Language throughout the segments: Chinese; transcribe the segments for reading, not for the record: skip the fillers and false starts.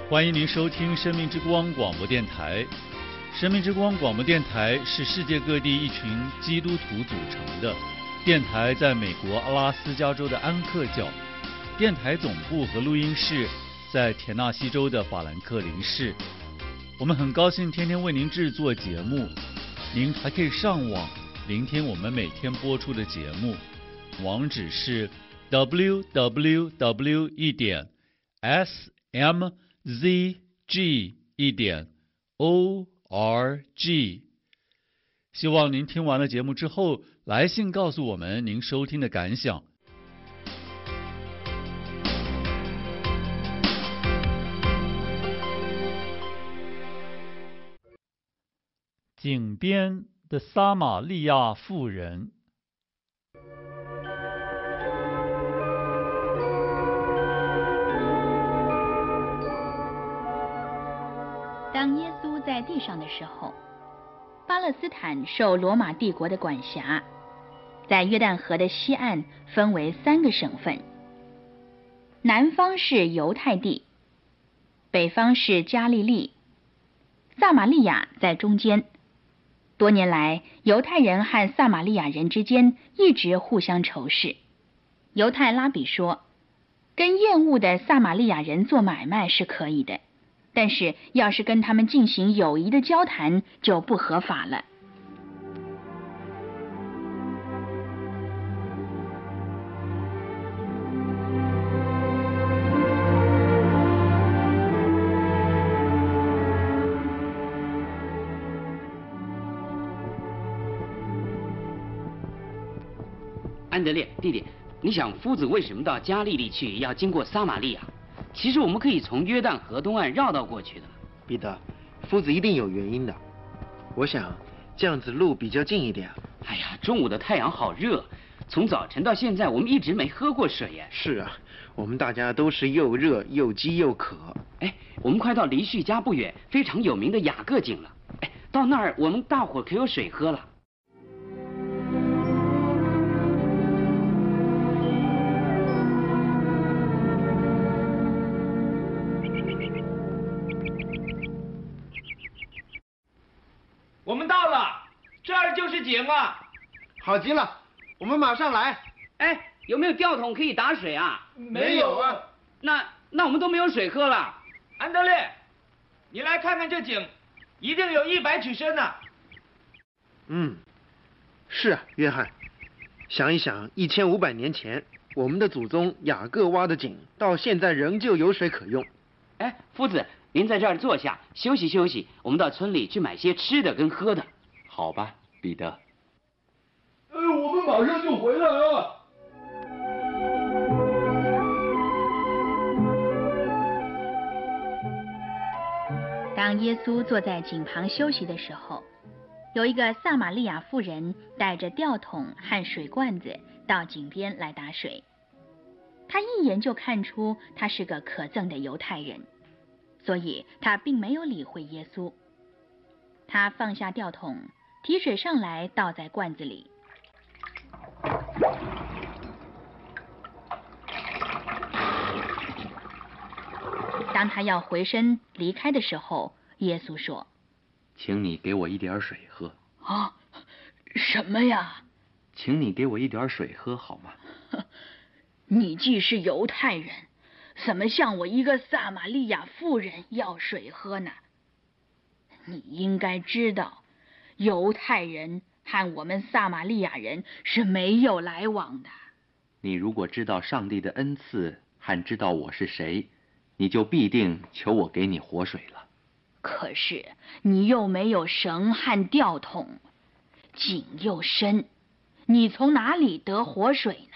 欢迎您收听生命之光广播电台。生命之光广播电台是世界各地一群基督徒组成的电台，在美国阿拉斯加州的安克教。电台总部和录音室在田纳西州的法兰克林市。我们很高兴天天为您制作节目，您还可以上网聆听我们每天播出的节目，网址是 www.smzg.org。 希望您听完了节目之后来信告诉我们您收听的感想。井边的撒玛利亚妇人。 当耶稣在地上的时候，巴勒斯坦受罗马帝国的管辖，在约旦河的西岸分为3个省份，南方是犹太地，北方是加利利，撒玛利亚在中间。多年来，犹太人和撒玛利亚人之间一直互相仇视。犹太拉比说，跟厌恶的撒玛利亚人做买卖是可以的，但是要是跟他们进行友谊的交谈就不合法了。 安德烈弟弟，你想夫子为什么到加利利去要经过撒玛利亚？其实我们可以从约旦河东岸绕道过去的。 彼得，夫子一定有原因的。我想这样子路比较近一点。 哎呀，中午的太阳好热，从早晨到现在我们一直没喝过水耶。 是啊，我们大家都是又热又饥又渴。 哎，我们快到离旭家不远非常有名的雅各井了。哎，到那儿我们大伙可有水喝了。 我们到了，这儿就是井啊！ 好极了，我们马上来。 哎，有没有吊桶可以打水啊？ 没有啊。 那我们都没有水喝了。 安德烈，你来看看这井，一定有100尺深呢。 是啊，约翰。想一想，1500年前，我们的祖宗雅各挖的井，到现在仍旧有水可用。 哎，夫子，您在这儿坐下休息休息，我们到村里去买些吃的跟喝的。 好吧，彼得。 我们马上就回来啊。 当耶稣坐在井旁休息的时候，有一个撒玛利亚妇人带着吊桶和水罐子到井边来打水。他一眼就看出他是个可憎的犹太人，所以他并没有理会耶稣。他放下吊桶，提水上来倒在罐子里。当他要回身离开的时候，耶稣说：“ 请你给我一点水喝。” 啊，什么呀？ 请你给我一点水喝好吗？ 你既是犹太人，怎么向我一个撒玛利亚妇人要水喝呢？你应该知道，犹太人和我们撒玛利亚人是没有来往的。 你如果知道上帝的恩赐和知道我是谁，你就必定求我给你活水了。 可是你又没有绳和吊桶，井又深，你从哪里得活水呢？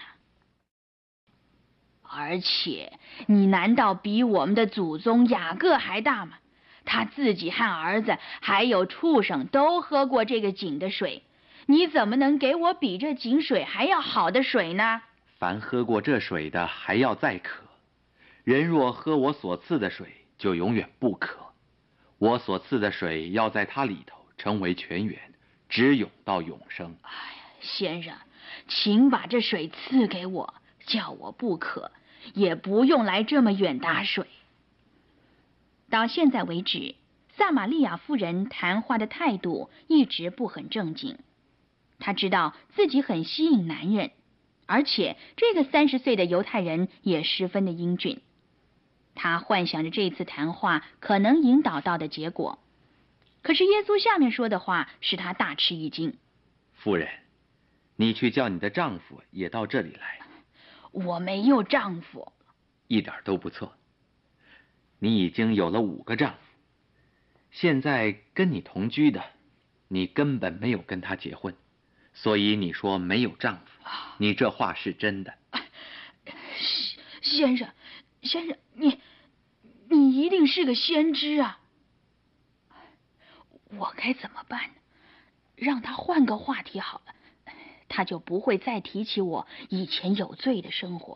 而且你难道比我们的祖宗雅各还大吗？他自己和儿子还有畜生都喝过这个井的水，你怎么能给我比这井水还要好的水呢？ 凡喝过这水的还要再渴，人若喝我所赐的水，就永远不渴。我所赐的水要在它里头成为泉源，直涌到永生。 哎呀，先生，请把这水赐给我，叫我不渴，也不用来这么远打水。 到现在为止，撒玛利亚妇人谈话的态度一直不很正经。她知道自己很吸引男人，而且这个30岁的犹太人也十分的英俊。她幻想着这次谈话可能引导到的结果。可是耶稣下面说的话使她大吃一惊。 夫人，你去叫你的丈夫也到这里来。 我没有丈夫。 一点都不错。你已经有了5个丈夫，现在跟你同居的，你根本没有跟他结婚，所以你说没有丈夫，你这话是真的。 先生，你一定是个先知啊！我该怎么办呢？让他换个话题好了，他就不会再提起我以前有罪的生活。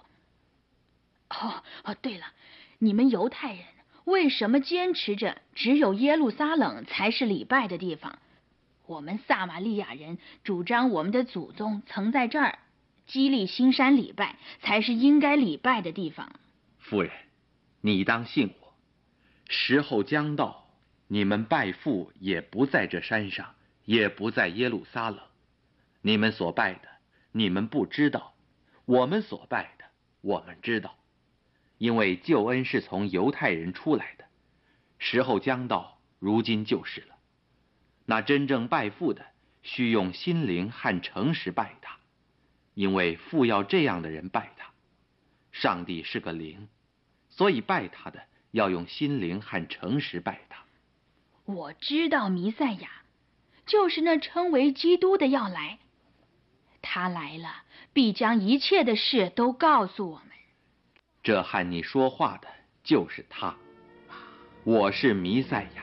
对了，你们犹太人为什么坚持着只有耶路撒冷才是礼拜的地方？我们撒玛利亚人主张我们的祖宗曾在这儿基利新山礼拜，才是应该礼拜的地方。 夫人，你当信我，时候将到，你们拜父也不在这山上，也不在耶路撒冷。你们所拜的，你们不知道；我们所拜的，我们知道。因为救恩是从犹太人出来的，时候将到，如今就是了。那真正拜父的，须用心灵和诚实拜他，因为父要这样的人拜他。上帝是个灵，所以拜他的要用心灵和诚实拜他。 我知道弥赛亚，就是那称为基督的要来，他来了，必将一切的事都告诉我们。 这和你说话的就是他，我是弥赛亚。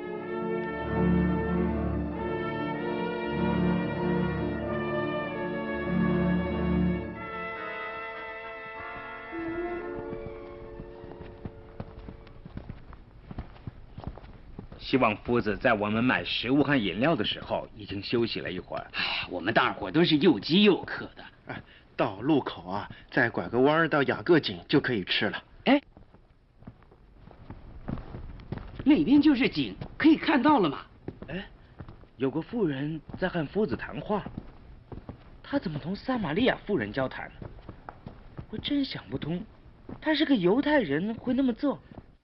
希望夫子在我们买食物和饮料的时候已经休息了一会儿。 我们大伙都是又饥又渴的。 到路口啊，再拐个弯到雅各井就可以吃了。 那边就是井，可以看到了吗？ 有个妇人在和夫子谈话，她怎么同撒玛利亚妇人交谈呢？我真想不通，她是个犹太人会那么做。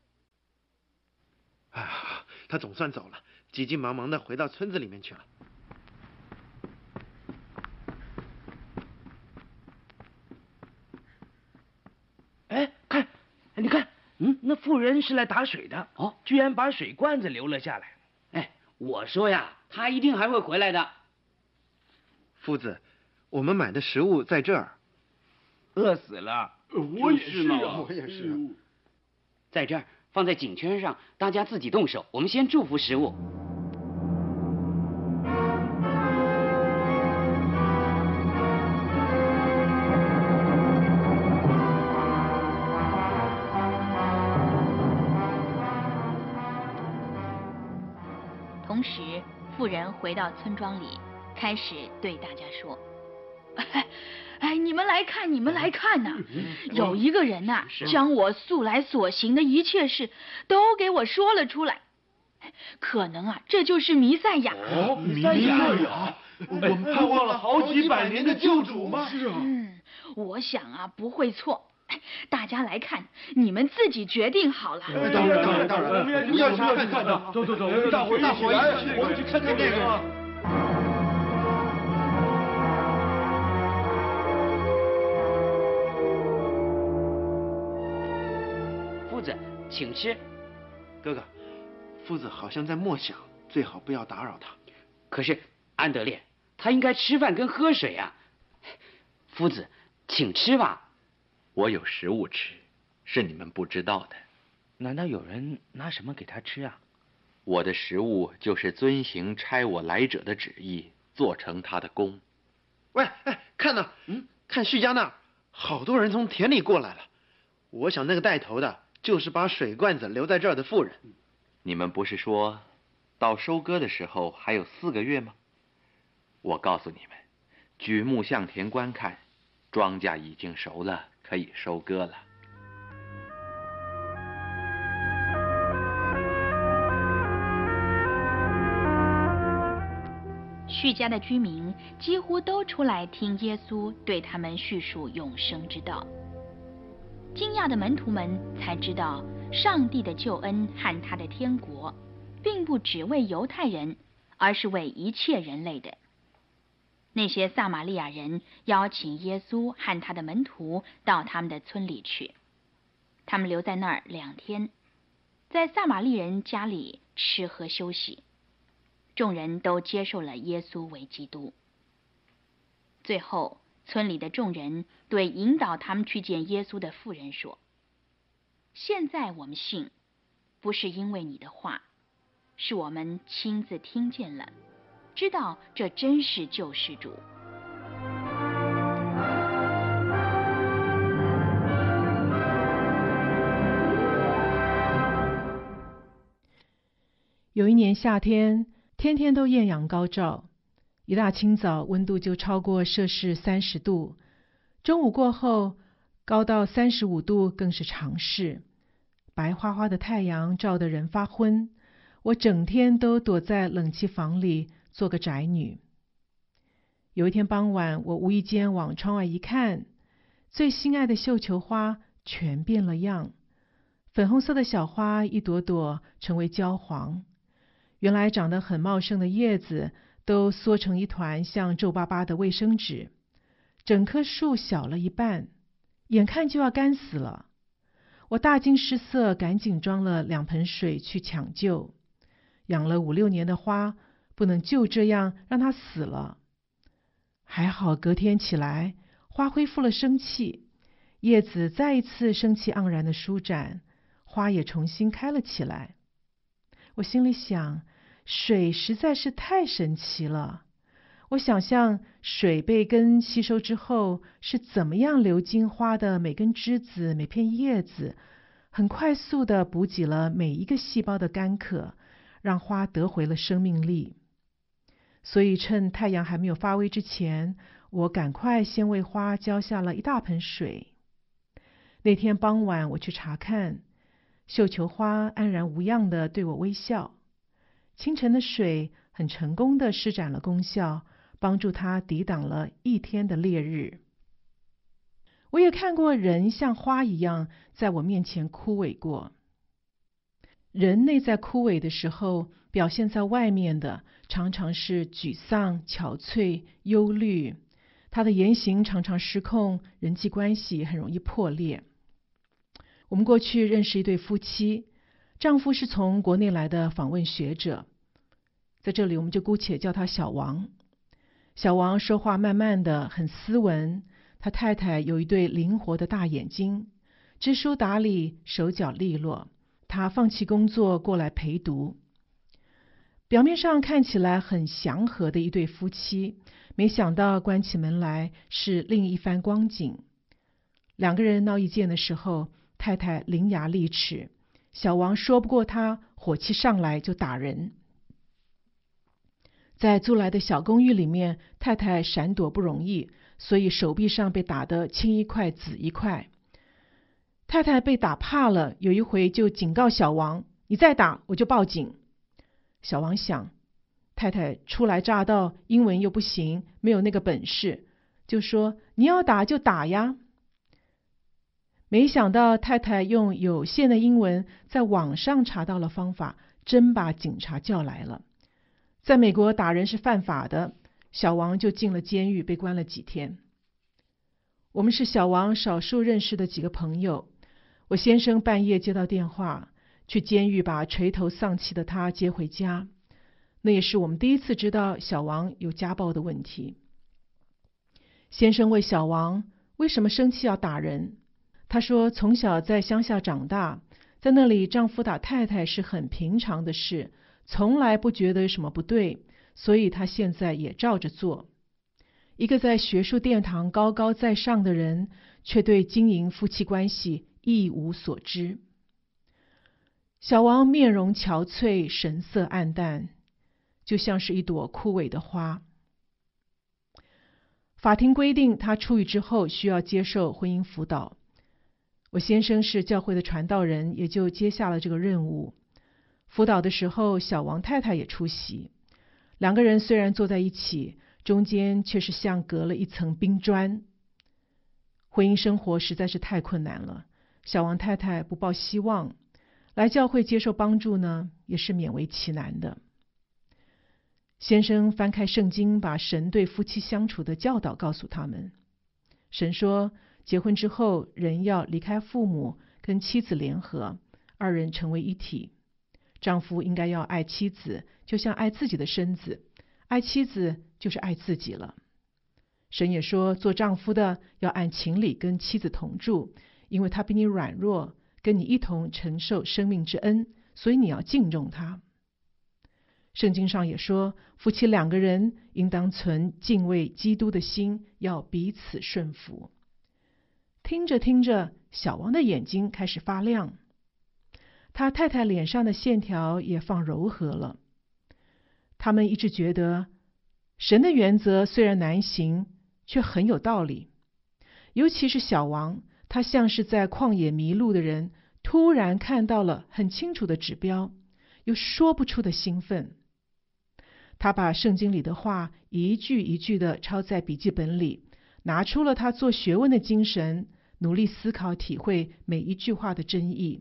他总算走了，急急忙忙的回到村子里面去了。 你看，那妇人是来打水的，居然把水罐子留了下来。 我说呀，他一定还会回来的。 夫子，我们买的食物在这儿。 饿死了。 我也是啊， 我也是啊。 在这儿放在井圈上，大家自己动手。我们先祝福食物。 同时，妇人回到村庄里，开始对大家说：“你们来看，你们来看呐！有一个人呐，将我素来所行的一切事都给我说了出来。可能啊，这就是弥赛亚。 弥赛亚，我们盼望了好几百年的救主吗？是啊。 我想啊，不会错。大家来看，你们自己决定好了。 当然，我们要去看的。走，大伙一起来，我们去看看那个。 夫子，请吃。 哥哥，夫子好像在默想，最好不要打扰他。 可是安德烈，他应该吃饭跟喝水啊。夫子，请吃吧。 我有食物吃，是你们不知道的。 难道有人拿什么给他吃啊？ 我的食物就是遵行差我来者的旨意，做成他的工。 喂，看呐，看徐家那儿，好多人从田里过来了。我想那个带头的，就是把水罐子留在这儿的妇人。 你们不是说，到收割的时候还有4个月吗？我告诉你们，举目向田观看，庄稼已经熟了，可以收割了。 叙加的居民几乎都出来听耶稣对他们叙述永生之道。惊讶的门徒们才知道，上帝的救恩和他的天国，并不只为犹太人，而是为一切人类的。那些撒玛利亚人邀请耶稣和他的门徒到他们的村里去，他们留在那儿2天，在撒玛利人家里吃喝休息。众人都接受了耶稣为基督。最后，村里的众人对引导他们去见耶稣的妇人说：“现在我们信，不是因为你的话，是我们亲自听见了，知道这真是救世主。” 有一年夏天，天天都艳阳高照，一大清早温度就超过摄氏30度，中午过后高到35度更是常事。白花花的太阳照得人发昏，我整天都躲在冷气房里做个宅女。有一天傍晚，我无意间往窗外一看，最心爱的绣球花全变了样，粉红色的小花一朵朵成为焦黄，原来长得很茂盛的叶子都缩成一团像皱巴巴的卫生纸，整棵树小了一半，眼看就要干死了。我大惊失色，赶紧装了2盆水去抢救。养了5、6年的花，不能就这样让它死了。还好隔天起来，花恢复了生气，叶子再一次生气盎然的舒展，花也重新开了起来。我心里想，水实在是太神奇了。我想象水被根吸收之后是怎么样流经花的每根枝子、每片叶子，很快速地补给了每一个细胞的干渴，让花得回了生命力。所以趁太阳还没有发威之前，我赶快先为花浇下了一大盆水。那天傍晚我去查看，绣球花安然无恙地对我微笑。清晨的水很成功地施展了功效，帮助它抵挡了1天的烈日。我也看过人像花一样在我面前枯萎过。人内在枯萎的时候，表现在外面的常常是沮丧、憔悴、忧虑，他的言行常常失控，人际关系很容易破裂。我们过去认识一对夫妻，丈夫是从国内来的访问学者，在这里我们就姑且叫他小王。小王说话慢慢的，很斯文，他太太有一对灵活的大眼睛，知书达理，手脚利落。他放弃工作过来陪读。表面上看起来很祥和的一对夫妻，没想到关起门来是另一番光景。2个人闹意见的时候，太太伶牙俐齿，小王说不过他，火气上来就打人。在租来的小公寓里面，太太闪躲不容易，所以手臂上被打得青一块紫一块。太太被打怕了，有一回就警告小王：“你再打我就报警。”小王想，太太初来乍到，英文又不行，没有那个本事，就说：“你要打就打呀。”没想到太太用有限的英文在网上查到了方法，真把警察叫来了。在美国打人是犯法的，小王就进了监狱，被关了几天。我们是小王少数认识的几个朋友。我先生半夜接到电话，去监狱把垂头丧气的他接回家。那也是我们第一次知道小王有家暴的问题。先生问小王为什么生气要打人，他说从小在乡下长大，在那里丈夫打太太是很平常的事，从来不觉得有什么不对，所以他现在也照着做。一个在学术殿堂高高在上的人，却对经营夫妻关系一无所知。小王面容憔悴，神色黯淡，就像是一朵枯萎的花。法庭规定他出狱之后需要接受婚姻辅导。我先生是教会的传道人，也就接下了这个任务。辅导的时候，小王太太也出席。 两个人虽然坐在一起，中间却是像隔了一层冰砖。婚姻生活实在是太困难了，小王太太不抱希望，来教会接受帮助呢，也是勉为其难的。先生翻开圣经，把神对夫妻相处的教导告诉他们。神说，结婚之后，人要离开父母，跟妻子联合，二人成为一体。丈夫应该要爱妻子，就像爱自己的身子；爱妻子就是爱自己了。神也说，做丈夫的要按情理跟妻子同住，因为他比你软弱，跟你一同承受生命之恩，所以你要敬重他。圣经上也说，夫妻两个人应当存敬畏基督的心，要彼此顺服。听着听着，小王的眼睛开始发亮，他太太脸上的线条也放柔和了。他们一直觉得，神的原则虽然难行，却很有道理。尤其是小王，他像是在旷野迷路的人，突然看到了很清楚的指标，有说不出的兴奋。他把圣经里的话一句一句的抄在笔记本里，拿出了他做学问的精神，努力思考体会每一句话的真意。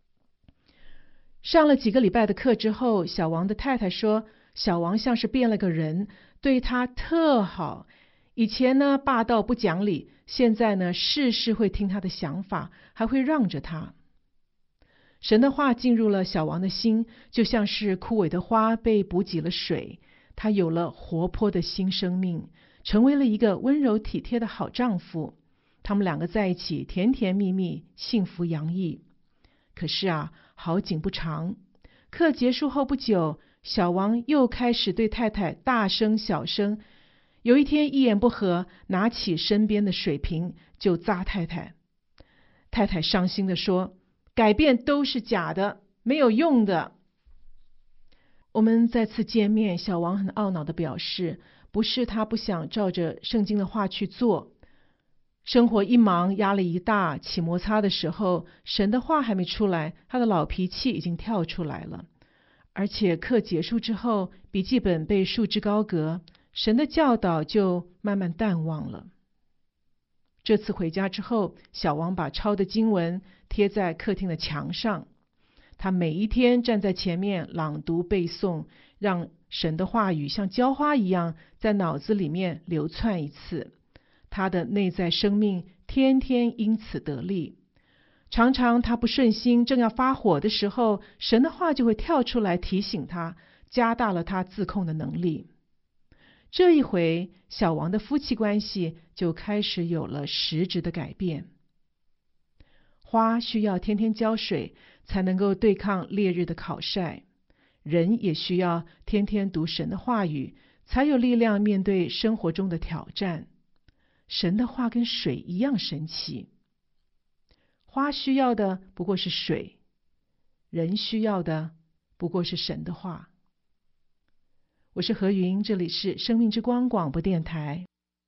上了几个礼拜的课之后，小王的太太说，小王像是变了个人，对他特好。以前呢霸道不讲理，现在呢事事会听他的想法，还会让着他。神的话进入了小王的心，就像是枯萎的花被补给了水，他有了活泼的新生命，成为了一个温柔体贴的好丈夫。他们两个在一起甜甜蜜蜜，幸福洋溢。可是啊，好景不长，课结束后不久，小王又开始对太太大声小声，有一天一言不合，拿起身边的水瓶就砸太太。太太伤心地说，改变都是假的，没有用的。我们再次见面，小王很懊恼地表示，不是他不想照着圣经的话去做，生活一忙，压力一大，起摩擦的时候，神的话还没出来，他的老脾气已经跳出来了。而且课结束之后，笔记本被束之高阁，神的教导就慢慢淡忘了。这次回家之后，小王把抄的经文贴在客厅的墙上，他每一天站在前面朗读背诵，让神的话语像浇花一样在脑子里面流窜一次，他的内在生命天天因此得力。常常他不顺心，正要发火的时候，神的话就会跳出来提醒他，加大了他自控的能力。这一回，小王的夫妻关系就开始有了实质的改变。花需要天天浇水，才能够对抗烈日的烤晒；人也需要天天读神的话语，才有力量面对生活中的挑战。神的话跟水一样神奇。花需要的不过是水，人需要的不过是神的话。我是何云，这里是生命之光广播电台。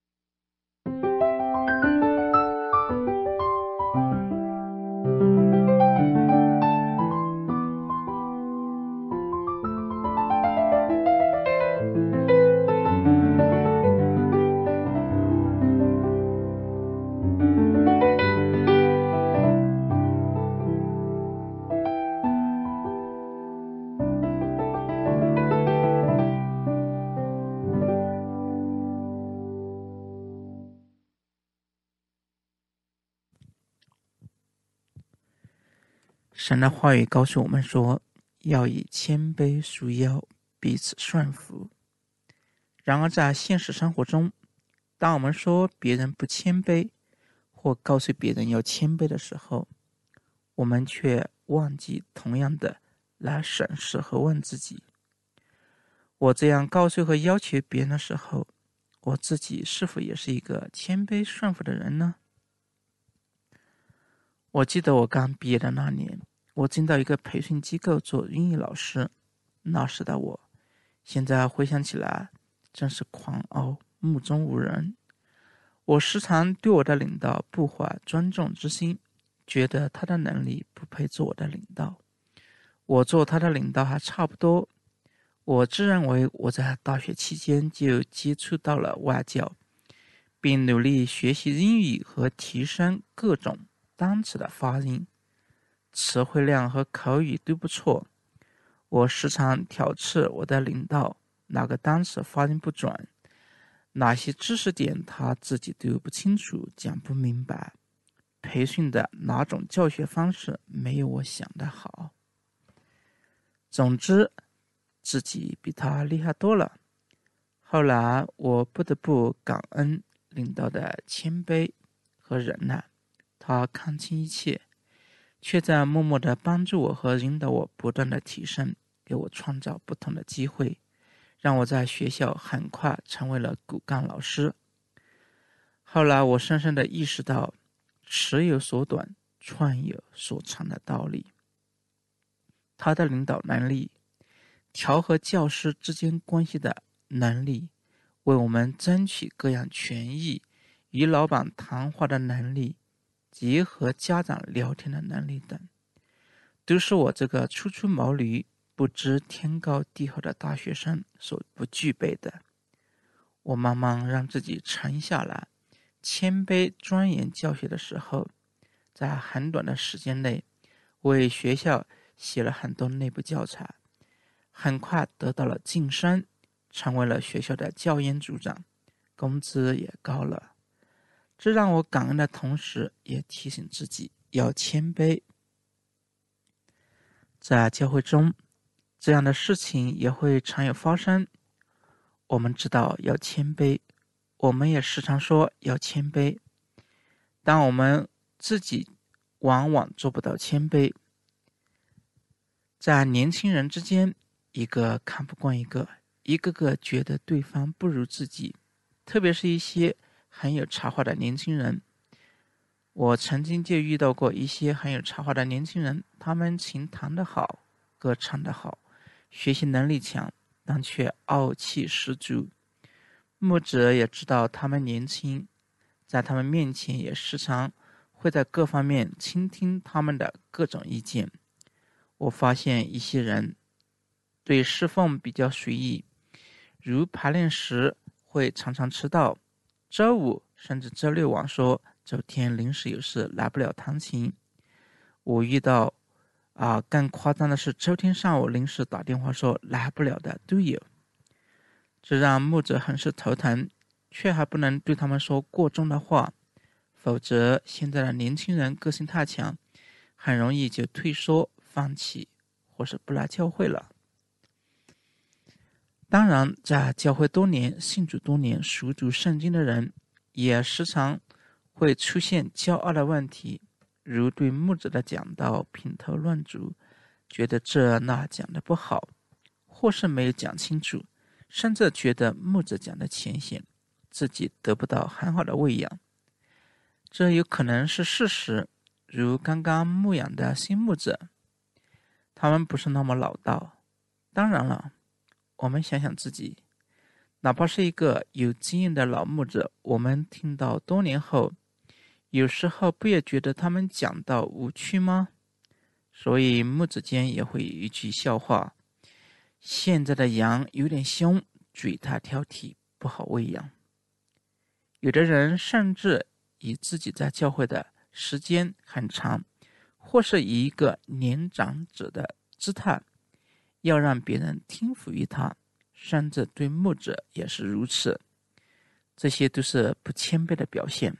神的话语告诉我们说，要以谦卑束腰，彼此顺服。然而在现实生活中，当我们说别人不谦卑，或告诉别人要谦卑的时候，我们却忘记同样的来审视和问自己，我这样告诉和要求别人的时候，我自己是否也是一个谦卑顺服的人呢？我记得我刚毕业的那年，我进到一个培训机构做英语老师，那时的我，现在回想起来，真是狂傲，目中无人。我时常对我的领导不怀尊重之心，觉得他的能力不配做我的领导，我做他的领导还差不多。 我自认为我在大学期间就接触到了外教，并努力学习英语和提升各种单词的发音，词汇量和口语都不错。我时常挑刺我的领导哪个单词发音不准，哪些知识点他自己都不清楚，讲不明白，培训的哪种教学方式没有我想的好。总之，自己比他厉害多了。后来我不得不感恩领导的谦卑和忍耐，他看清一切，却在默默地帮助我和引导我不断的提升，给我创造不同的机会，让我在学校很快成为了骨干老师。后来我深深地意识到尺有所短，寸有所长的道理。他的领导能力，调和教师之间关系的能力，为我们争取各样权益，与老板谈话的能力，及和家长聊天的能力等，都是我这个初出茅庐不知天高地厚的大学生所不具备的。我慢慢让自己沉下来，谦卑钻研教学的时候，在很短的时间内为学校写了很多内部教材，很快得到了晋升，成为了学校的教研组长，工资也高了。这让我感恩的同时，也提醒自己要谦卑。在教会中，这样的事情也会常有发生。我们知道要谦卑，我们也时常说要谦卑，但我们自己往往做不到谦卑。在年轻人之间，一个看不惯一个，一个个觉得对方不如自己，特别是一些很有才华的年轻人。我曾经就遇到过一些很有才华的年轻人，他们琴弹得好，歌唱得好，学习能力强，但却傲气十足。牧者也知道他们年轻，在他们面前也时常会在各方面倾听他们的各种意见。我发现一些人对侍奉比较随意，如排练时会常常迟到，周五甚至周六晚说周天临时有事来不了弹琴。我遇到更夸张的是，周天上午临时打电话说来不了的都有。这让牧者很是头疼，却还不能对他们说过重的话，否则现在的年轻人个性太强，很容易就退缩放弃，或是不来教会了。当然，在教会多年、信主多年、熟读圣经的人，也时常会出现骄傲的问题，如对牧者的讲道品头论足，觉得这那讲得不好，或是没有讲清楚，甚至觉得牧者讲的浅显，自己得不到很好的喂养。这有可能是事实，如刚刚牧养的新牧者，他们不是那么老道。当然了，我们想想自己，哪怕是一个有经验的老牧者，我们听到多年后，有时候不也觉得他们讲道无趣吗？所以牧者间也会有一句笑话，现在的羊有点凶，嘴太挑剔，不好喂养。有的人甚至以自己在教会的时间很长，或是以一个年长者的姿态，要让别人听服于他，甚至对牧者也是如此。这些都是不谦卑的表现。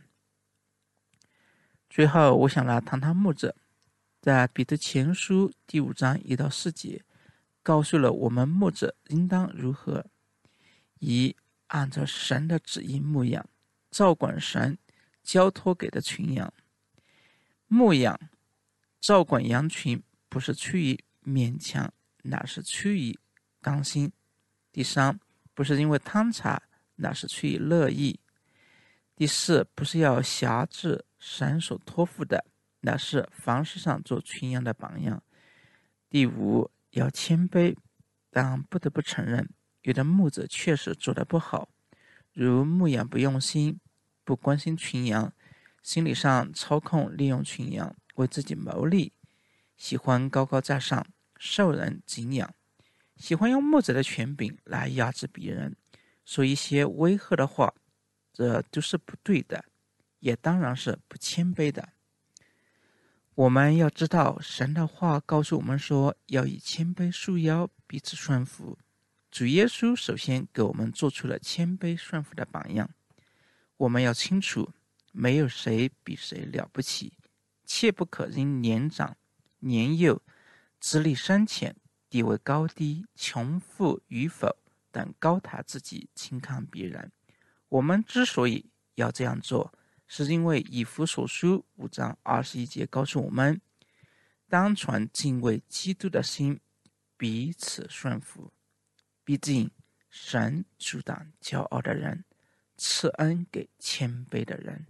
最后我想来谈谈牧者。在彼得前书第5章1到4节，告诉了我们牧者应当如何以按照神的旨意牧养，照管神交托给的群羊。牧养照管羊群不是出于勉强，乃是出于甘心。第3，不是因为贪财，乃是出于乐意。第4，不是要辖制神所托付的，乃是凡事上做群羊的榜样。第5，要谦卑，但不得不承认，有的牧者确实做得不好，如牧养不用心，不关心群羊，心理上操控利用群羊为自己谋利，喜欢高高在上，受人敬仰， 喜欢用木子的权柄来压制别人，说一些威吓的话，这都是不对的，也当然是不谦卑的。我们要知道，神的话告诉我们说，要以谦卑束腰，彼此顺服。主耶稣首先给我们做出了谦卑顺服的榜样。我们要清楚，没有谁比谁了不起，切不可因年长、年幼、资历深浅、地位高低、穷富与否等高抬自己，轻看别人。我们之所以要这样做，是因为以弗所书5章21节告诉我们，当存敬畏基督的心，彼此顺服。毕竟神阻挡骄傲的人，赐恩给谦卑的人。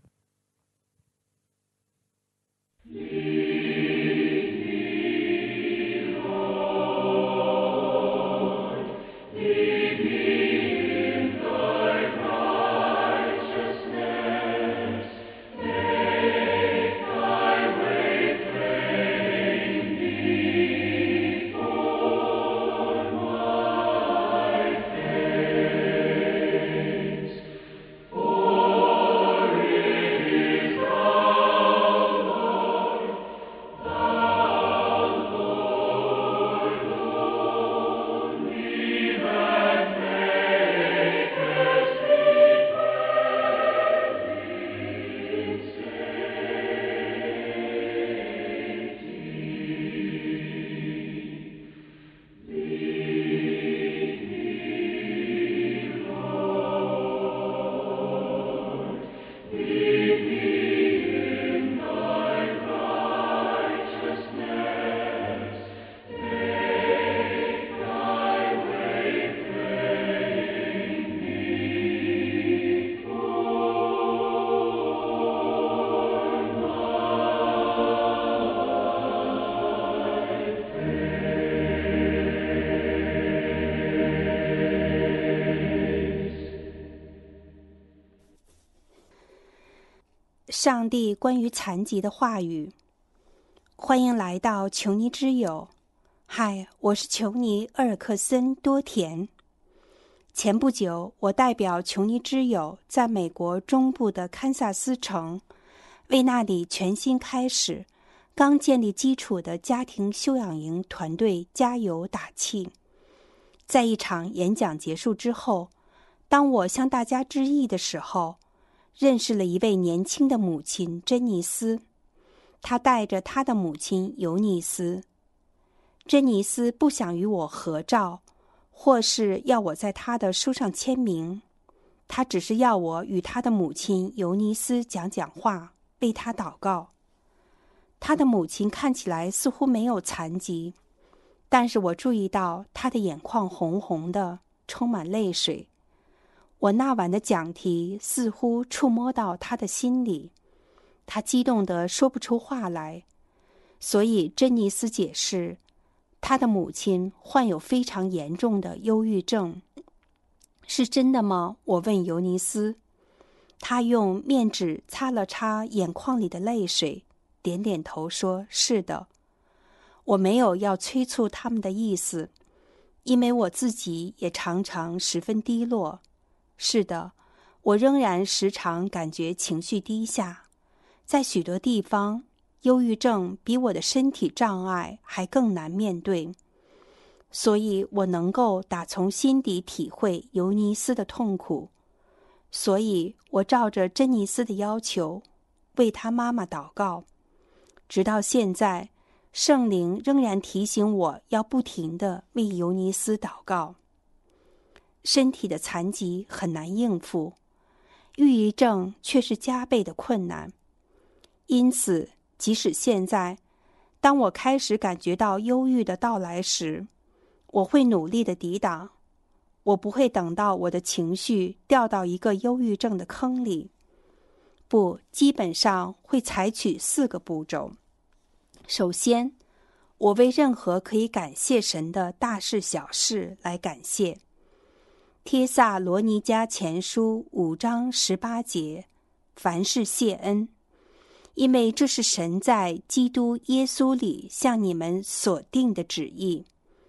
上帝关于残疾的话语。欢迎来到琼尼之友。嗨，我是琼尼·厄尔克森·多田。前不久，我代表琼尼之友在美国中部的堪萨斯城，为那里全新开始、刚建立基础的家庭休养营团队加油打气。在一场演讲结束之后，当我向大家致意的时候，认识了一位年轻的母亲珍妮斯，她带着她的母亲尤尼斯。珍妮斯不想与我合照，或是要我在她的书上签名，她只是要我与她的母亲尤尼斯讲讲话，为她祷告。她的母亲看起来似乎没有残疾，但是我注意到她的眼眶红红的，充满泪水。我那晚的讲题似乎触摸到他的心里，他激动得说不出话来。所以珍妮斯解释，他的母亲患有非常严重的忧郁症。是真的吗？我问尤尼斯。他用面纸擦了擦眼眶里的泪水，点点头说：是的。我没有要催促他们的意思，因为我自己也常常十分低落。是的，我仍然时常感觉情绪低下，在许多地方，忧郁症比我的身体障碍还更难面对，所以我能够打从心底体会尤尼斯的痛苦。所以我照着珍妮斯的要求，为她妈妈祷告。直到现在，圣灵仍然提醒我要不停地为尤尼斯祷告。身体的残疾很难应付，抑郁症却是加倍的困难。因此，即使现在，当我开始感觉到忧郁的到来时，我会努力地抵挡。我不会等到我的情绪掉到一个忧郁症的坑里。不，基本上会采取4个步骤。首先，我为任何可以感谢神的大事小事来感谢。帖撒罗尼迦前书5章18节，凡事谢恩，因为这是神在基督耶稣里向你们所定的旨意。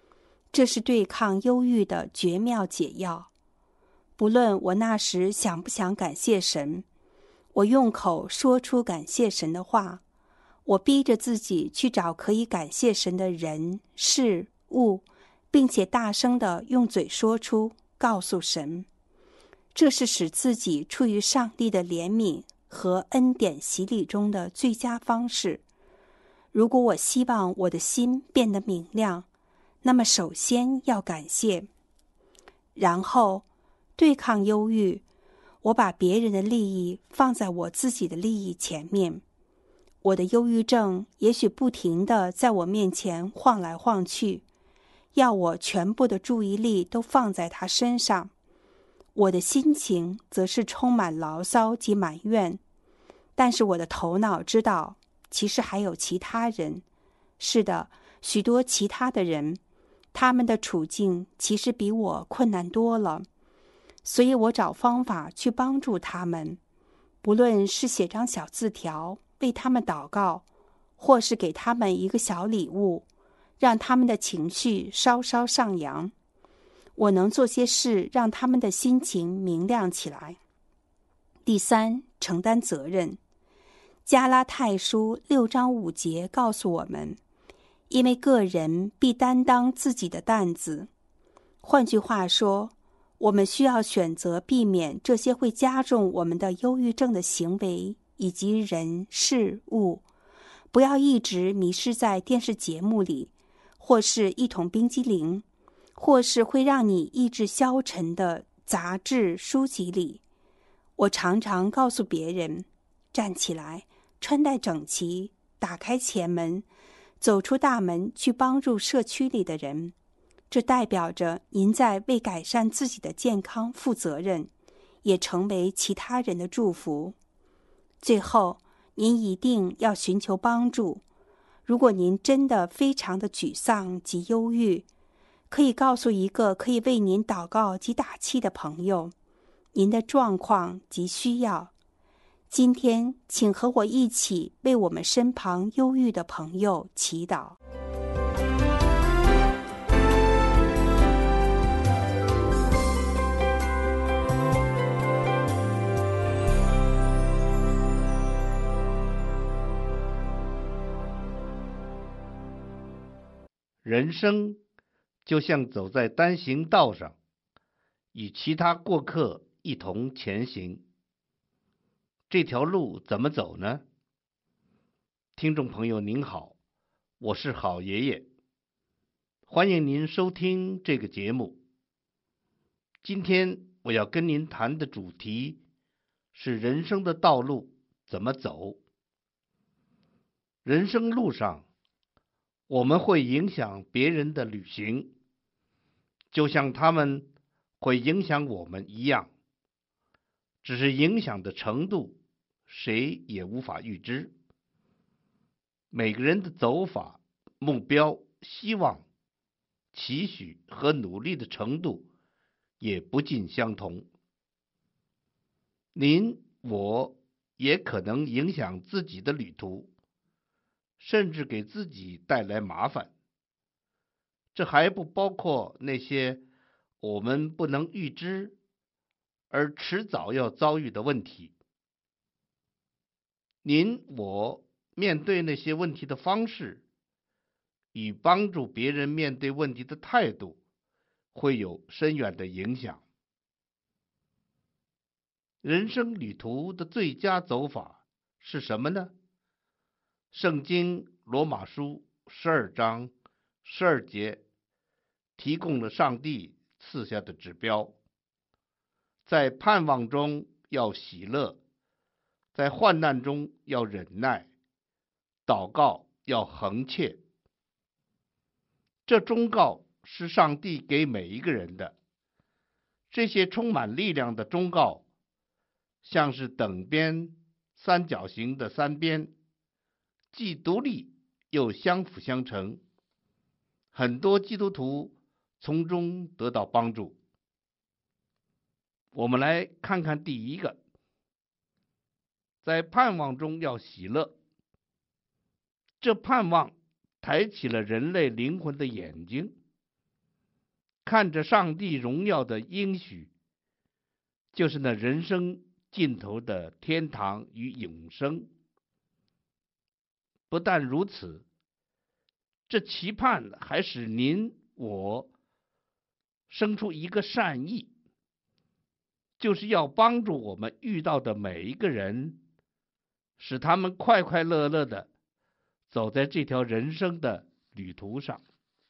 这是对抗忧郁的绝妙解药。不论我那时想不想感谢神，我用口说出感谢神的话，我逼着自己去找可以感谢神的人、事、物，并且大声地用嘴说出，告诉神。这是使自己处于上帝的怜悯和恩典洗礼中的最佳方式。如果我希望我的心变得明亮，那么首先要感谢，然后对抗忧郁，我把别人的利益放在我自己的利益前面。我的忧郁症也许不停地在我面前晃来晃去，要我全部的注意力都放在他身上。我的心情则是充满牢骚及埋怨，但是我的头脑知道，其实还有其他人。是的，许多其他的人，他们的处境其实比我困难多了，所以我找方法去帮助他们，不论是写张小字条为他们祷告，或是给他们一个小礼物，让他们的情绪稍稍上扬。我能做些事让他们的心情明亮起来。第三，承担责任。加拉太书6章5节告诉我们，因为个人必担当自己的担子。换句话说，我们需要选择避免这些会加重我们的忧郁症的行为以及人事物，不要一直迷失在电视节目里，或是一桶冰激凌，或是会让你意志消沉的杂志书籍里。我常常告诉别人，站起来，穿戴整齐，打开前门，走出大门去帮助社区里的人。这代表着您在为改善自己的健康负责任，也成为其他人的祝福。最后，您一定要寻求帮助。如果您真的非常的沮丧及忧郁，可以告诉一个可以为您祷告及打气的朋友您的状况及需要。今天，请和我一起为我们身旁忧郁的朋友祈祷。 人生就像走在单行道上，与其他过客一同前行。这条路怎么走呢？听众朋友您好，我是好爷爷，欢迎您收听这个节目。今天我要跟您谈的主题是人生的道路怎么走。人生路上，我们会影响别人的旅行，就像他们会影响我们一样，只是影响的程度谁也无法预知。每个人的走法、目标、希望、期许和努力的程度也不尽相同。您我也可能影响自己的旅途，甚至给自己带来麻烦。这还不包括那些我们不能预知而迟早要遭遇的问题。您我面对那些问题的方式与帮助别人面对问题的态度会有深远的影响。人生旅途的最佳走法是什么呢？圣经罗马书12章12节提供了上帝赐下的指标：在盼望中要喜乐，在患难中要忍耐，祷告要恒切。这忠告是上帝给每一个人的。这些充满力量的忠告，像是等边三角形的三边，既独立又相辅相成，很多基督徒从中得到帮助。我们来看看第一个，在盼望中要喜乐。这盼望抬起了人类灵魂的眼睛， 看着上帝荣耀的应许，就是那人生尽头的天堂与永生。不但如此，这期盼还使您我生出一个善意，就是要帮助我们遇到的每一个人，使他们快快乐乐的走在这条人生的旅途上。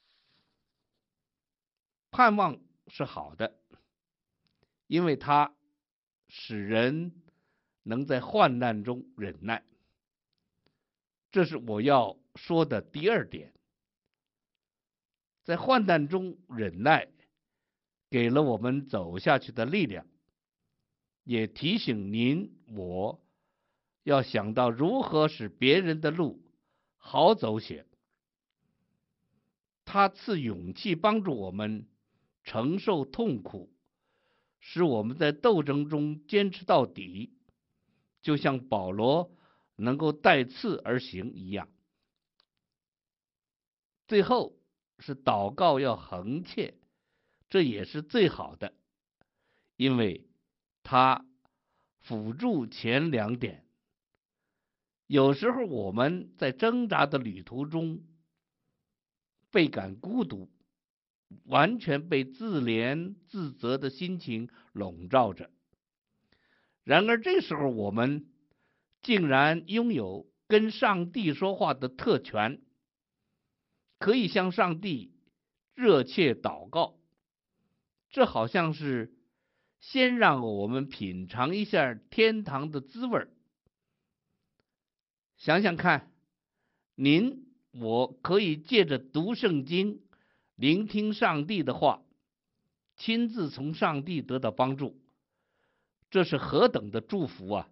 盼望是好的，因为它使人能在患难中忍耐。这是我要说的第二点。在患难中忍耐，给了我们走下去的力量，也提醒您我要想到如何使别人的路好走些。他赐勇气帮助我们承受痛苦，使我们在斗争中坚持到底，就像保罗能够带刺而行一样。最后是祷告要恒切，这也是最好的，因为它辅助前两点。有时候我们在挣扎的旅途中倍感孤独，完全被自怜自责的心情笼罩着。然而这时候我们竟然拥有跟上帝说话的特权，可以向上帝热切祷告。这好像是先让我们品尝一下天堂的滋味。想想看，您我可以借着读圣经，聆听上帝的话，亲自从上帝得到帮助，这是何等的祝福啊！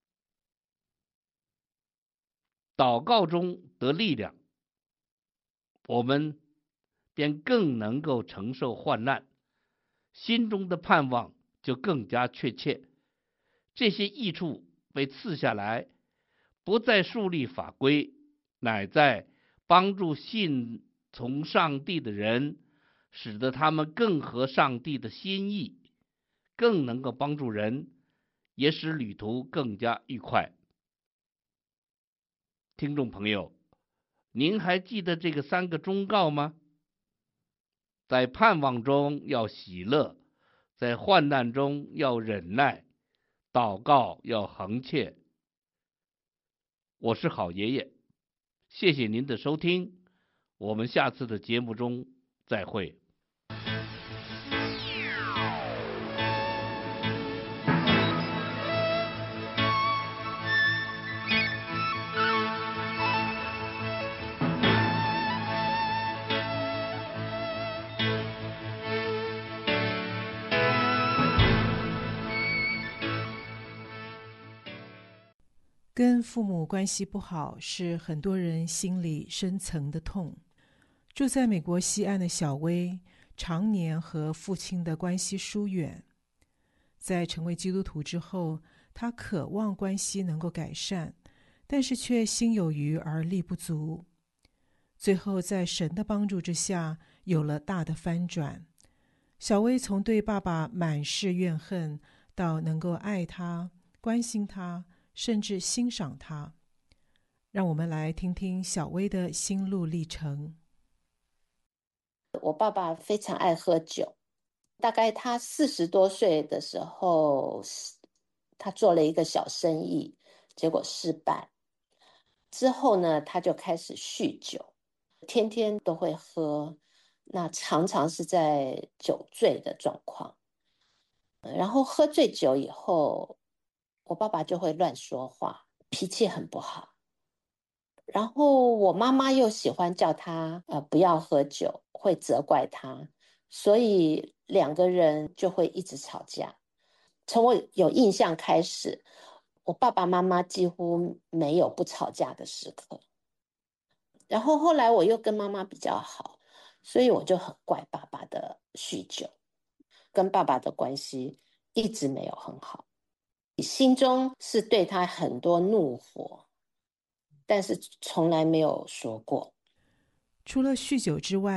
祷告中得力量，我们便更能够承受患难，心中的盼望就更加确切。这些益处被赐下来，不再树立法规，乃在帮助信从上帝的人，使得他们更合上帝的心意，更能够帮助人，也使旅途更加愉快。听众朋友，您还记得这个3个忠告吗？在盼望中要喜乐，在患难中要忍耐，祷告要恒切。我是好爷爷，谢谢您的收听，我们下次的节目中再会。 跟父母关系不好是很多人心里深层的痛。住在美国西岸的小薇，常年和父亲的关系疏远。在成为基督徒之后，他渴望关系能够改善，但是却心有余而力不足。最后在神的帮助之下，有了大的翻转。小薇从对爸爸满是怨恨，到能够爱他、关心他，甚至欣赏他。让我们来听听小薇的心路历程。 我爸爸非常爱喝酒，大概他40多岁的时候，他做了一个小生意，结果失败。之后呢，他就开始酗酒，天天都会喝，那常常是在酒醉的状况。然后喝醉酒以后，我爸爸就会乱说话，脾气很不好。然后我妈妈又喜欢叫他不要喝酒，会责怪他，所以2个人就会一直吵架。从我有印象开始，我爸爸妈妈几乎没有不吵架的时刻。然后后来我又跟妈妈比较好，所以我就很怪爸爸的酗酒，跟爸爸的关系一直没有很好，心中是对他很多怒火，但是从来没有说过。 除了酗酒之外，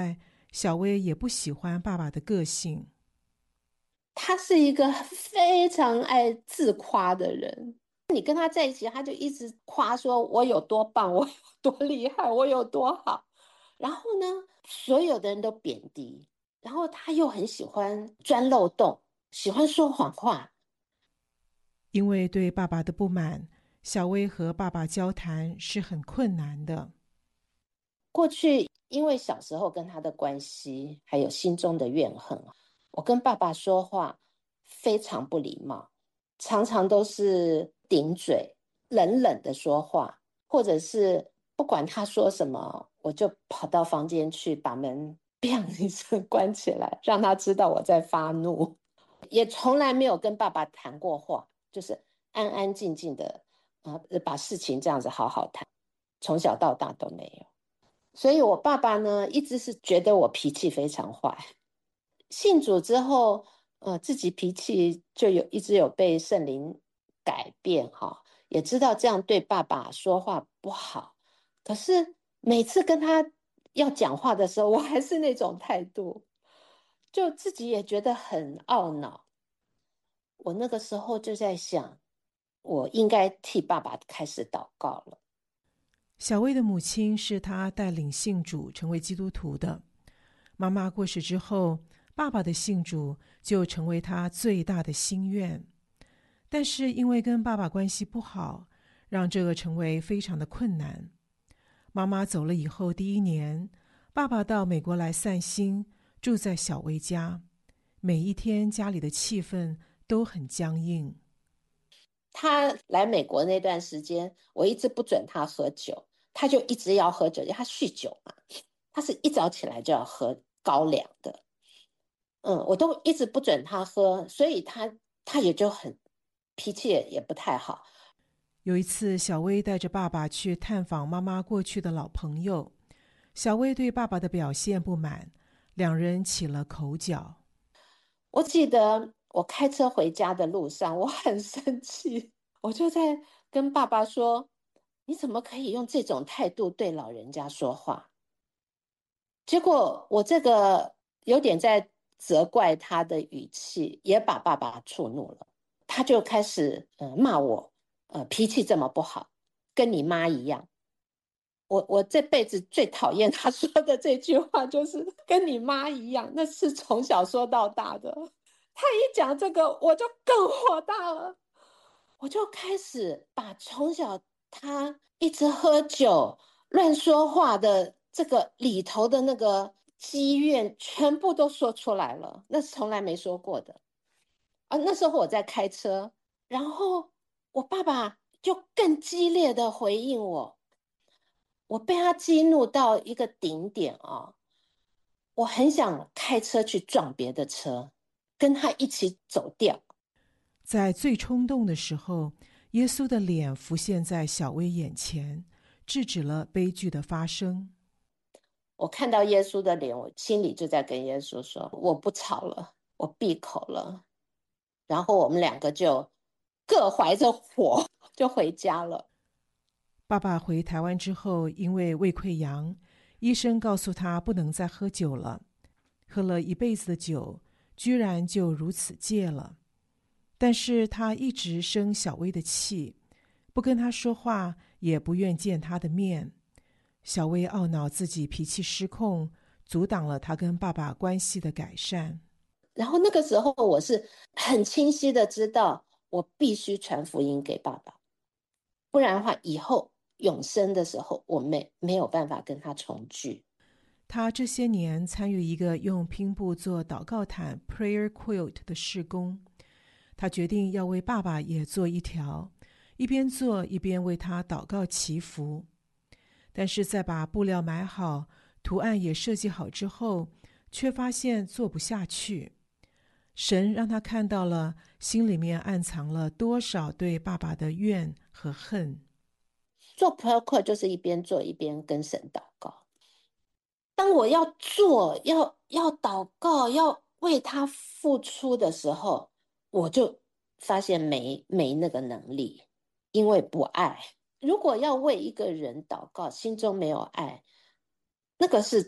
小薇也不喜欢爸爸的个性。 他是一个非常爱自夸的人，你跟他在一起，他就一直夸说我有多棒，我有多厉害，我有多好。然后呢，所有的人都贬低，然后他又很喜欢钻漏洞，喜欢说谎话。 因为对爸爸的不满，小薇和爸爸交谈是很困难的。 过去因为小时候跟他的关系，还有心中的怨恨，我跟爸爸说话非常不礼貌，常常都是顶嘴，冷冷的说话，或者是不管他说什么，我就跑到房间去把门砰一声关起来，让他知道我在发怒。也从来没有跟爸爸谈过话，就是安安静静的把事情这样子好好谈，从小到大都没有。所以我爸爸呢，一直是觉得我脾气非常坏。信主之后，自己脾气就一直有被圣灵改变哈，也知道这样对爸爸说话不好。可是每次跟他要讲话的时候，我还是那种态度，就自己也觉得很懊恼。我那个时候就在想，我应该替爸爸开始祷告了。 小薇的母亲是她带领信主成为基督徒的。妈妈过世之后，爸爸的信主就成为他最大的心愿。但是因为跟爸爸关系不好，让这个成为非常的困难。妈妈走了以后第1年，爸爸到美国来散心，住在小薇家。每一天家里的气氛都很僵硬。 他来美国那段时间，我一直不准他喝酒，他就一直要喝酒，他酗酒嘛，他是一早起来就要喝高粱的，我都一直不准他喝，所以他也就很脾气也不太好。 有一次，小薇带着爸爸去探访妈妈过去的老朋友，小薇对爸爸的表现不满，两人起了口角。 我记得我开车回家的路上，我很生气，我就在跟爸爸说，你怎么可以用这种态度对老人家说话？结果我这个有点在责怪他的语气，也把爸爸触怒了。他就开始骂我，脾气这么不好，跟你妈一样。我这辈子最讨厌他说的这句话，就是跟你妈一样，那是从小说到大的。他一讲这个，我就更火大了，我就开始把从小他一直喝酒、乱说话的这个里头的那个积怨，全部都说出来了，那是从来没说过的。那时候我在开车，然后我爸爸就更激烈的回应我，我被他激怒到一个顶点啊！我很想开车去撞别的车，跟他一起走掉。 在最冲动的时候，耶稣的脸浮现在小薇眼前，制止了悲剧的发生。 我看到耶稣的脸，我心里就在跟耶稣说，我不吵了，我闭口了。然后我们两个就各怀着火就回家了。 爸爸回台湾之后，因为胃溃疡，医生告诉他不能再喝酒了。喝了一辈子的酒，居然就如此戒了。但是他一直生小薇的气，不跟他说话，也不愿见他的面。小薇懊恼自己脾气失控，阻挡了他跟爸爸关系的改善。 然后那个时候我是很清晰的知道，我必须传福音给爸爸，不然的话以后永生的时候我没有办法跟他重聚。 他这些年参与一个用拼布做祷告毯 prayer quilt 的事工，他决定要为爸爸也做一条，一边做一边为他祷告祈福。但是在把布料买好，图案也设计好之后，却发现做不下去。神让他看到了心里面暗藏了多少对爸爸的怨和恨。 做 prayer quilt 就是一边做一边跟神祷告。当我要做要祷告要为他付出的时候，我就发现没那个能力，因为不爱。如果要为一个人祷告，心中没有爱，那个是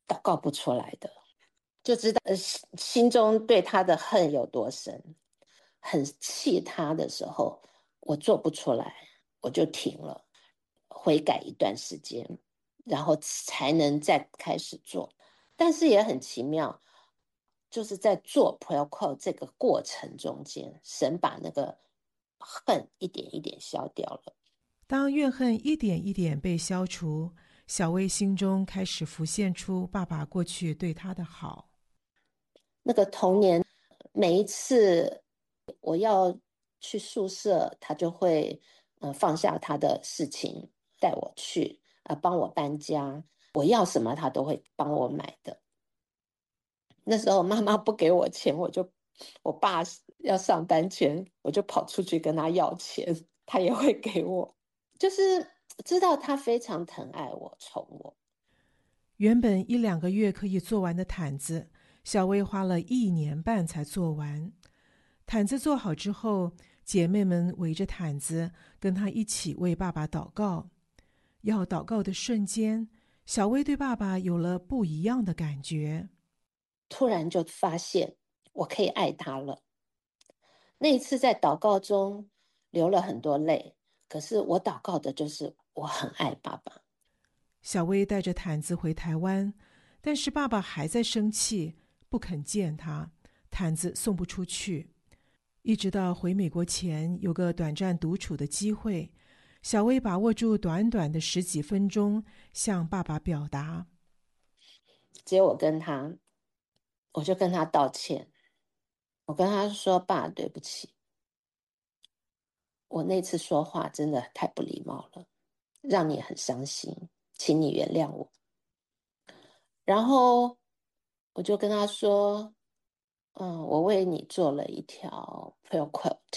祷告不出来的，就知道心中对他的恨有多深。很气他的时候，我做不出来，我就停了，悔改一段时间，然后才能再开始做。但是也很奇妙，就是在做 prayer call 这个过程中间，神把那个恨一点一点消掉了。 当怨恨一点一点被消除，小薇心中开始浮现出爸爸过去对她的好。 那个童年，每一次我要去宿舍，他就会放下他的事情带我去帮我搬家，我要什么他都会帮我买的。那时候妈妈不给我钱，我爸要上班前，我就跑出去跟他要钱，他也会给我，就是知道他非常疼爱我，宠我。 原本1-2个月可以做完的毯子，小薇花了1年半才做完。毯子做好之后，姐妹们围着毯子跟她一起为爸爸祷告。要祷告的瞬间，小薇对爸爸有了不一样的感觉。 突然就发现我可以爱他了。那一次在祷告中流了很多泪，可是我祷告的就是我很爱爸爸。 小薇带着毯子回台湾，但是爸爸还在生气，不肯见他，毯子送不出去。一直到回美国前有个短暂独处的机会，小薇把握住短短的10几分钟，向爸爸表达。 只有我就跟他道歉，我跟他说：“爸，对不起，我那次说话真的太不礼貌了，让你很伤心，请你原谅我。”然后我就跟他说：“我为你做了一条 prayer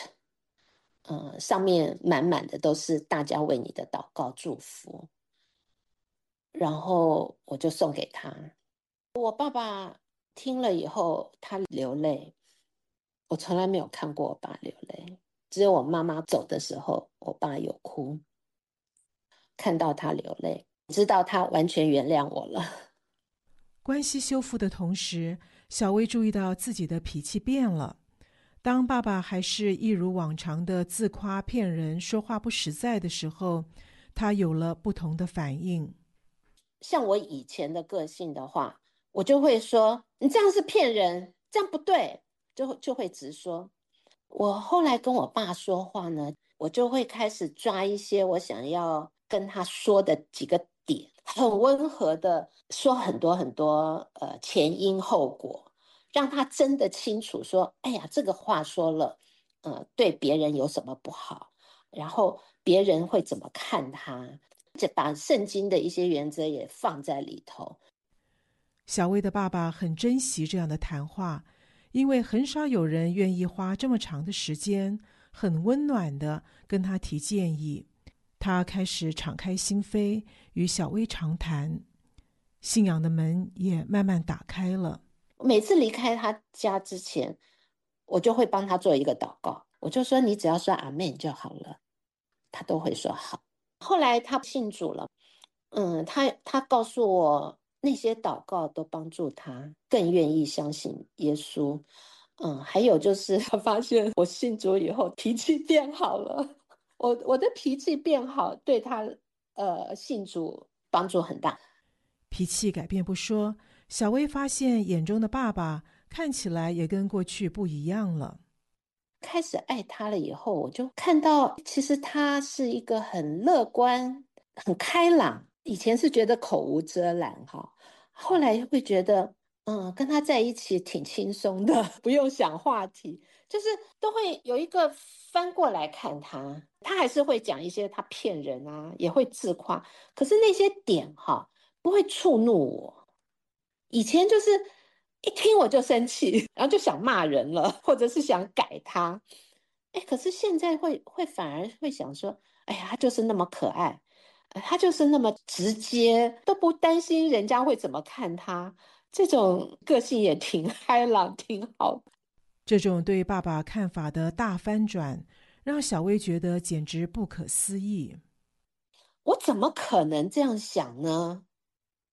quilt，上面满满的都是大家为你的祷告祝福。”然后我就送给他。我爸爸听了以后，他流泪。我从来没有看过我爸流泪，只有我妈妈走的时候，我爸有哭。看到他流泪，知道他完全原谅我了。 关系修复的同时，小薇注意到自己的脾气变了。当爸爸还是一如往常的自夸骗人、说话不实在的时候，她有了不同的反应。 像我以前的个性的话，我就会说：“你这样是骗人，这样不对。”就会直说。我后来跟我爸说话呢，我就会开始抓一些我想要跟他说的几个点，很温和的说很多很多前因后果，让他真的清楚说：“哎呀，这个话说了，对别人有什么不好，然后别人会怎么看他。”把圣经的一些原则也放在里头。 小薇的爸爸很珍惜这样的谈话，因为很少有人愿意花这么长的时间，很温暖的跟他提建议。他开始敞开心扉，与小薇长谈，信仰的门也慢慢打开了。 每次离开他家之前，我就会帮他做一个祷告，我就说：“你只要说阿们就好了。”他都会说好。后来他信主了，他告诉我那些祷告都帮助他更愿意相信耶稣。还有就是他发现我信主以后脾气变好了，我的脾气变好，对他信主帮助很大。 脾气改变不说，小薇发现眼中的爸爸看起来也跟过去不一样了。 开始爱他了以后，我就看到其实他是一个很乐观、很开朗。以前是觉得口无遮拦哈，后来会觉得跟他在一起挺轻松的，不用想话题，就是都会有一个翻过来看他。他还是会讲一些他骗人啊，也会自夸，可是那些点哈不会触怒我。以前就是一听我就生气，然后就想骂人了，或者是想改他。可是现在会反而会想说，哎呀，他就是那么可爱，他就是那么直接，都不担心人家会怎么看他。这种个性也挺开朗，挺好的。 这种对爸爸看法的大翻转，让小薇觉得简直不可思议。 我怎么可能这样想呢？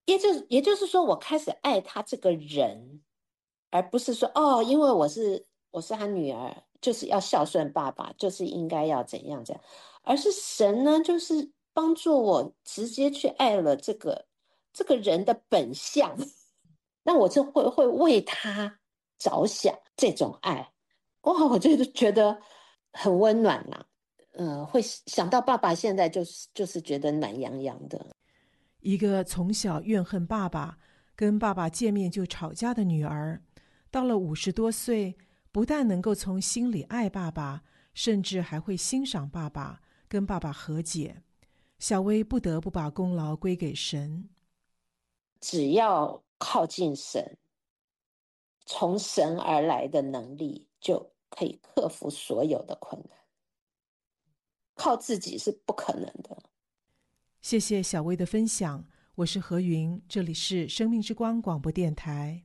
也就是说，我开始爱他这个人，而不是说因为我是他女儿，就是要孝顺爸爸，就是应该要怎样，而是神呢，就是帮助我直接去爱了这个人的本相，那我就会为他着想，这种爱，哇，我就觉得很温暖啦。会想到爸爸现在就是觉得暖洋洋的。 一个从小怨恨爸爸，跟爸爸见面就吵架的女儿，到了50多岁，不但能够从心里爱爸爸，甚至还会欣赏爸爸，跟爸爸和解。小薇不得不把功劳归给神。 只要靠近神，从神而来的能力就可以克服所有的困难，靠自己是不可能的。 谢谢小薇的分享，我是何云，这里是生命之光广播电台。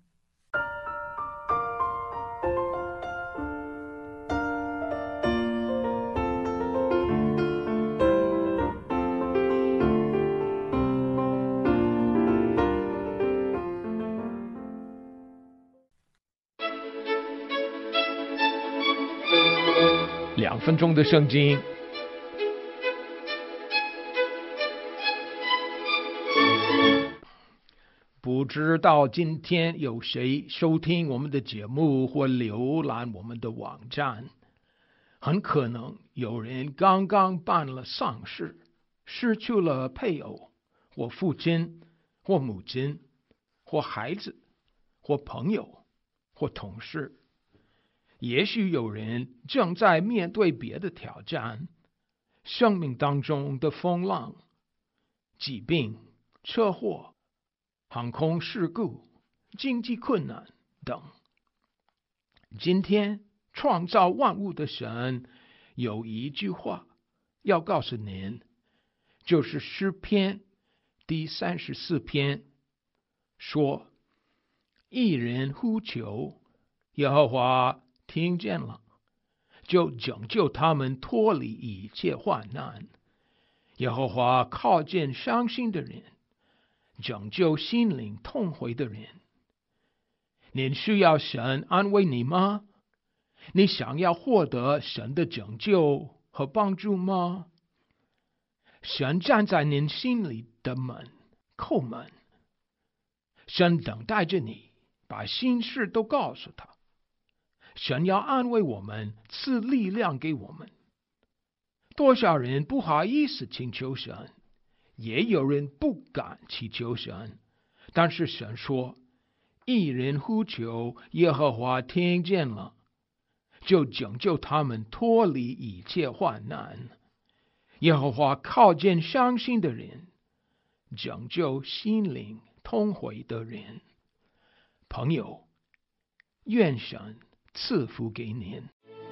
2分钟的圣经。不知道今天有谁收听我们的节目或浏览我们的网站，很可能有人刚刚办了丧事，失去了配偶或父亲或母亲或孩子或朋友或同事。也许有人正在面对别的挑战，生命当中的风浪、疾病、车祸、航空事故、经济困难等。今天创造万物的神有一句话要告诉您，就是诗篇第34篇说：一人呼求，耶和华听见了，就拯救他们脱离一切患难。耶和华靠近伤心的人，拯救心灵痛悔的人。您需要神安慰你吗？你想要获得神的拯救和帮助吗？神站在您心里的门叩门，神等待着你把心事都告诉他。神要安慰我们，赐力量给我们。多少人不好意思请求神，也有人不敢祈求神，但是神说：一人呼求，耶和华听见了，就拯救他们脱离一切患难。耶和华靠近伤心的人，拯救心灵痛悔的人。朋友，愿神赐福给您。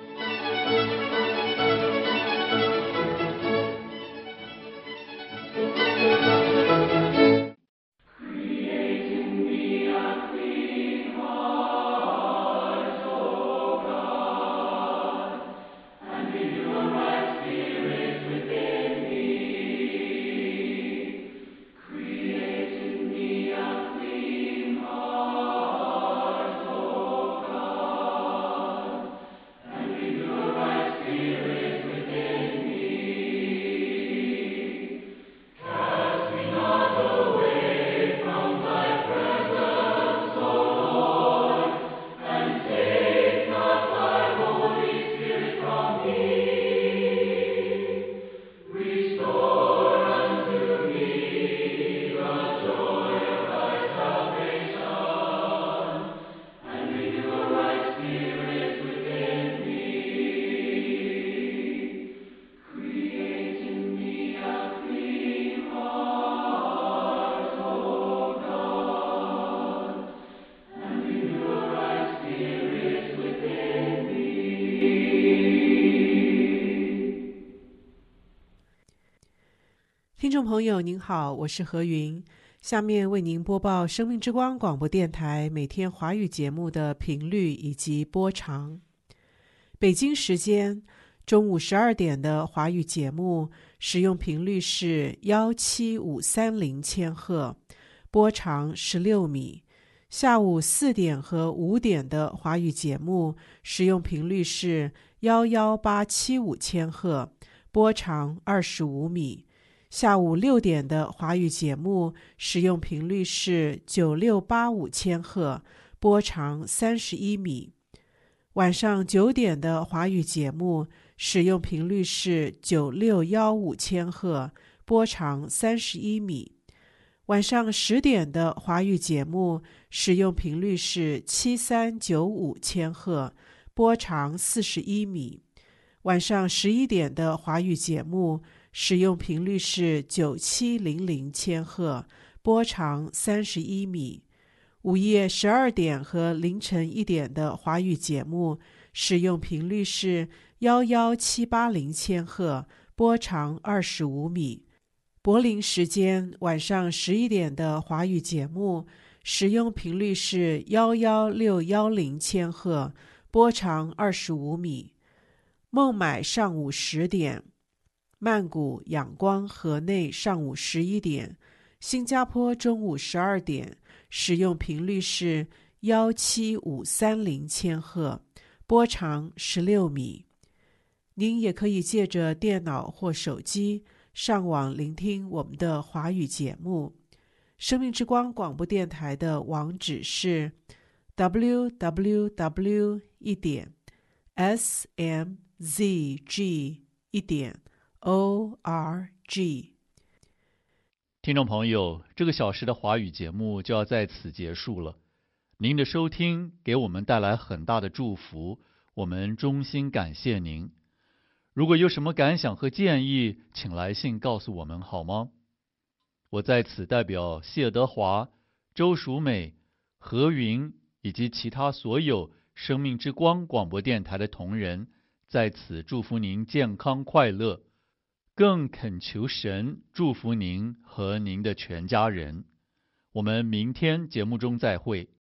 听众朋友您好，我是何云，下面为您播报生命之光广播电台每天华语节目的频率以及播长。北京时间中午12点的华语节目使用频率是17530千赫， 波长16米。下午4点和5点的华语节目使用频率是11875千赫，波长25米。下午6点的华语节目使用频率是9685千赫，波长31米。晚上9点的华语节目使用频率是9615千赫，波长31米。晚上10点的华语节目使用频率是7395千赫，波长41米。晚上11点的华语节目使用频率是9700千赫，波长31米。午夜12点和凌晨1点的华语节目使用频率是11780千赫，波长25米。柏林时间晚上11点的华语节目使用频率是11610千赫，波长25米。孟买上午10点，曼谷、仰光、河内上午11点，新加坡中午12点，使用频率是17530千赫，波长16米。您也可以借着电脑或手机上网聆听我们的华语节目。生命之光广播电台的网址是 www.smzg.org。 听众朋友，这个小时的华语节目就要在此结束了。您的收听给我们带来很大的祝福，我们衷心感谢您。如果有什么感想和建议，请来信告诉我们好吗？我在此代表谢德华、周淑美、何云以及其他所有生命之光广播电台的同仁，在此祝福您健康快乐，更恳求神祝福您和您的全家人。我们明天节目中再会。